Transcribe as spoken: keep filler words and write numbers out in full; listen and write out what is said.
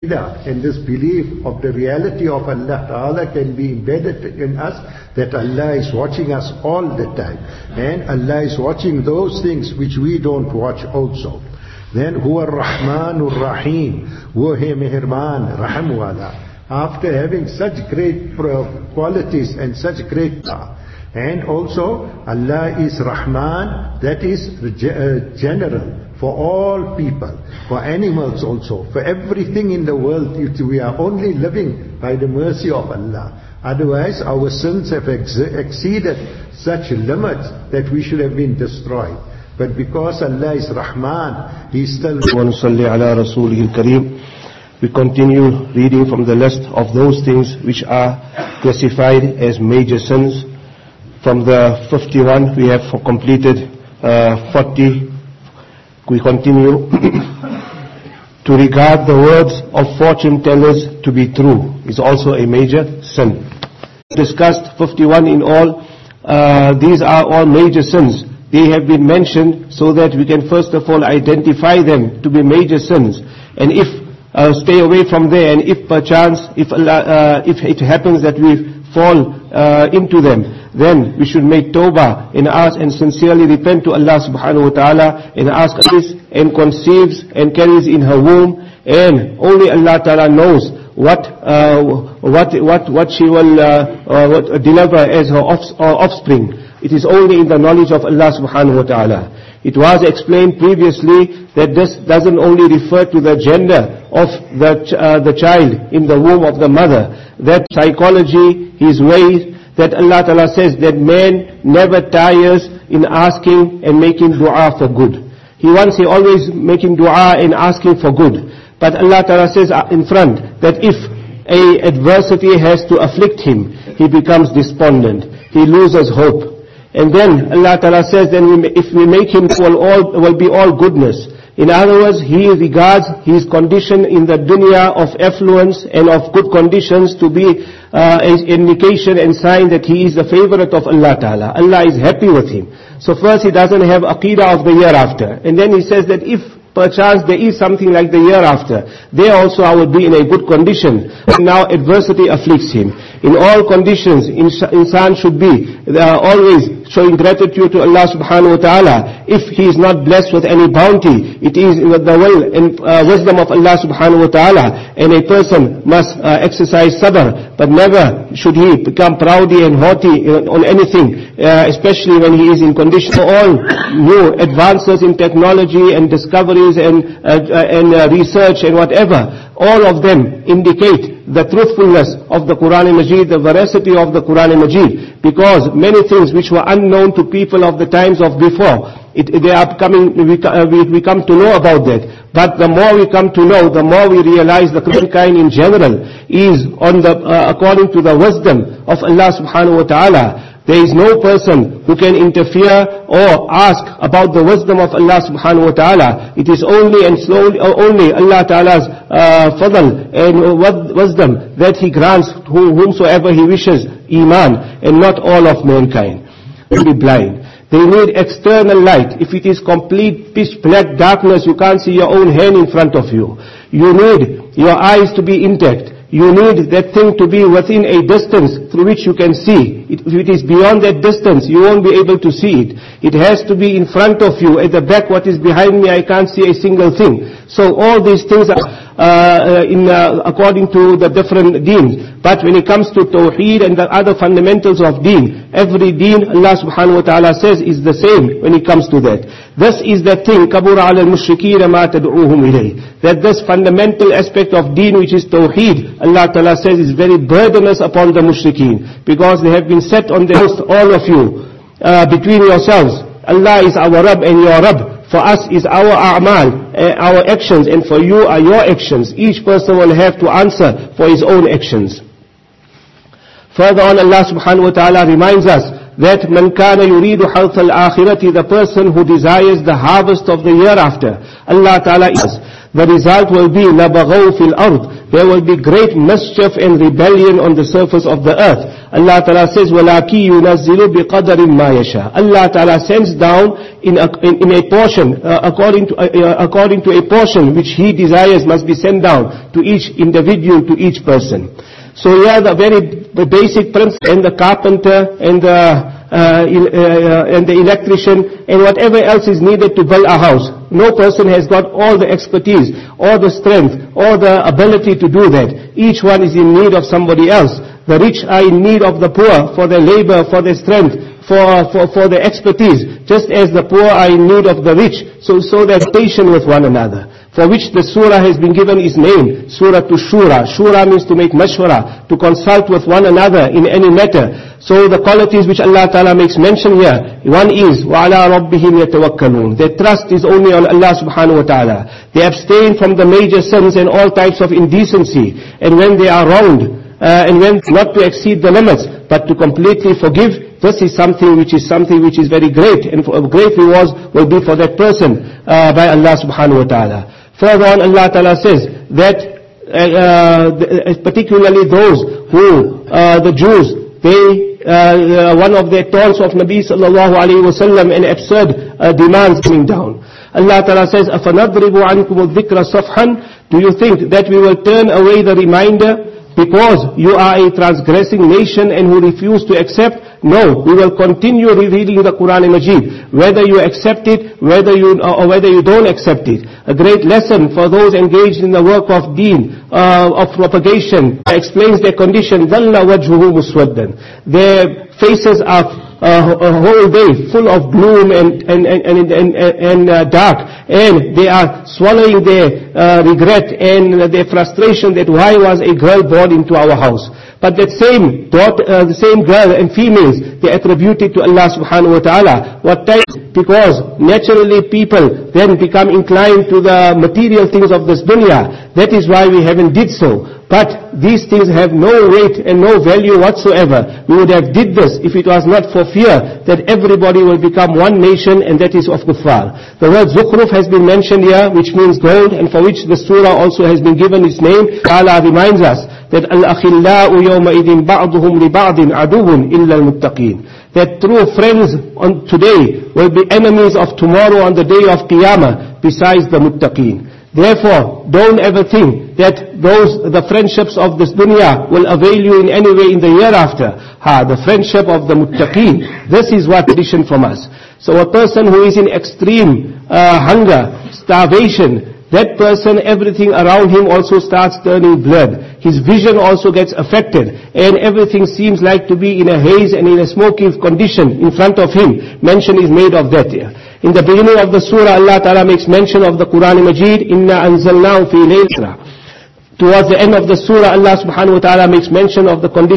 And this belief of the reality of Allah Ta'ala can be embedded in us, that Allah is watching us all the time. And Allah is watching those things which we don't watch also. Then, Huwa Ar-Rahmanur Rahim, Huwa Hai Meherban, Raham Wala. After having such great qualities and such great power. And also, Allah is Rahman, that is general. For all people, for animals also, for everything in the world, we are only living by the mercy of Allah. Otherwise, our sins have ex exceeded such limits that we should have been destroyed. But because Allah is Rahman, He is still... We continue reading from the list of those things which are classified as major sins. From the fifty-one, we have completed uh, forty. We continue to regard the words of fortune tellers to be true is also a major sin. Discussed fifty-one in all. Uh, these are all major sins. They have been mentioned so that we can first of all identify them to be major sins. And if uh, stay away from there, and if perchance, if, uh, if it happens that we fall uh, into them, then we should make tawbah and ask and sincerely repent to Allah subhanahu wa ta'ala, and ask this, and conceives and carries in her womb, and only Allah ta'ala knows what uh, what what what she will uh, uh, what, deliver as her offs, uh, offspring. It is only in the knowledge of Allah subhanahu wa ta'ala. It was explained previously that this doesn't only refer to the gender of the ch uh, the child in the womb of the mother. That psychology, his ways, that Allah Ta'ala says that man never tires in asking and making dua for good. He wants, he always making dua and asking for good. But Allah Ta'ala says in front that if a adversity has to afflict him, he becomes despondent. He loses hope. And then Allah Ta'ala says, then we, if we make him will all will be all goodness. In other words, he regards his condition in the dunya of affluence and of good conditions to be uh, an indication and sign that he is the favorite of Allah Ta'ala. Allah is happy with him. So first he doesn't have aqidah of the year after. And then he says that if perchance there is something like the year after, there also I will be in a good condition. And now adversity afflicts him. In all conditions, insan should be uh, always showing gratitude to Allah subhanahu wa ta'ala. If he is not blessed with any bounty, it is with the will and uh, wisdom of Allah subhanahu wa ta'ala. And a person must uh, exercise sabr, but never should he become proudy and haughty on anything, uh, especially when he is in condition. All new advances in technology and discoveries and, uh, uh, and uh, research and whatever, all of them indicate the truthfulness of the Quran and Majid, the veracity of the Quran and Majid, because many things which were unknown to people of the times of before, it, they are coming, we, uh, we, we come to know about that. But the more we come to know, the more we realize the mankind in general is on the, uh, according to the wisdom of Allah subhanahu wa ta'ala. There is no person who can interfere or ask about the wisdom of Allah subhanahu wa ta'ala. It is only and slowly, only Allah ta'ala's uh, fadl and wisdom that He grants to whomsoever He wishes iman, and not all of mankind. They be blind. They need external light. If it is complete pitch black darkness, you can't see your own hand in front of you. You need your eyes to be intact. You need that thing to be within a distance through which you can see. It, if it is beyond that distance, you won't be able to see it. It has to be in front of you. At the back, what is behind me, I can't see a single thing. So all these things are uh, in uh, according to the different deens. But when it comes to Tawheed and the other fundamentals of deen, every deen, Allah subhanahu wa ta'ala says, is the same when it comes to that. This is the thing, كَبُرَ عَلَى الْمُشْرِكِينَ مَا تَدْعُوهُمْ إِلَيْهِ. That this fundamental aspect of deen, which is Tawheed, Allah ta'ala says is very burdenous upon the mushrikeen, because they have been set on the host, all of you, uh, between yourselves. Allah is our Rabb and your Rabb. For us is our a'mal, uh, our actions, and for you are your actions. Each person will have to answer for his own actions. Further on, Allah subhanahu wa ta'ala reminds us that man kana yuridu harth al-akhirati, the person who desires the harvest of the year after, Allah ta'ala is. The result will be لَبَغَوْا فِي الْأَرْضِ, there will be great mischief and rebellion on the surface of the earth. Allah Ta'ala says, وَلَكِي يُنَزِّلُ بِقَدَرٍ مَا يَشَاءُ. Allah Ta'ala sends down in a, in, in a portion, uh, according to uh, according to a portion which He desires must be sent down to each individual, to each person. So yeah, the very basic principle, and the carpenter and the Uh, uh, and the electrician and whatever else is needed to build a house. No person has got all the expertise, or the strength, or the ability to do that. Each one is in need of somebody else. The rich are in need of the poor for their labor, for their strength, for, for, for their expertise, just as the poor are in need of the rich. So, so they're patient with one another. For which the surah has been given its name, Surah to Shura. Shura means to make mashwara, to consult with one another in any matter. So the qualities which Allah Ta'ala makes mention here, one is, وَعَلَىٰ رَبِّهِمْ يَتَوَكَّلُونَ. Their trust is only on Allah Subhanahu Wa Ta'ala. They abstain from the major sins and all types of indecency. And when they are wronged, uh, and when not to exceed the limits, but to completely forgive, this is something which is something which is very great, and for a great reward will be for that person uh, by Allah Subhanahu Wa Ta'ala. Further on, Allah Ta'ala says that uh, uh, particularly those who, uh, the Jews, they, uh, uh, one of their taunts of Nabi sallallahu alayhi wa sallam and absurd uh, demands coming down. Allah Ta'ala says, أَفَنَضْرِبُ عَنْكُمُ الذِّكْرَ صَفْحًا. Do you think that we will turn away the reminder because you are a transgressing nation and who refuse to accept? No, we will continue reading the Quran and Majid, whether you accept it, whether you or whether you don't accept it. A great lesson for those engaged in the work of deen, uh, of propagation, explains their condition. ظَلَّ وَجْهُهُ مُسْوَدًّا. Their faces are Uh, a whole day full of gloom and and and and, and, and uh, dark, and they are swallowing their uh, regret and their frustration that why was a girl born into our house. But that same daughter, uh, the same girl and females, they attribute it to Allah Subhanahu Wa Taala. What time? Because naturally people then become inclined to the material things of this dunya. That is why we haven't did so. But these things have no weight and no value whatsoever. We would have did this if it was not for fear that everybody will become one nation, and that is of kuffar. The word zukhruf has been mentioned here, which means gold, and for which the surah also has been given its name. Allah reminds us that al-akhillau yawma idin ba'duhum li ba'din aduwwun illa al-muttaqin. That true friends on today will be enemies of tomorrow on the day of Qiyamah, besides the muttaqeen. Therefore, don't ever think that those, the friendships of this dunya will avail you in any way in the hereafter. Ha, the friendship of the muttaqeen. This is what tradition from us. So a person who is in extreme uh, hunger, starvation, that person, everything around him also starts turning blurred. His vision also gets affected, and everything seems like to be in a haze and in a smoky condition in front of him. Mention is made of that here. In the beginning of the surah, Allah Ta'ala makes mention of the Quran Majid, Inna anzalnahu fi laylatin. Towards the end of the surah, Allah Subhanahu Wa Ta'ala makes mention of the condition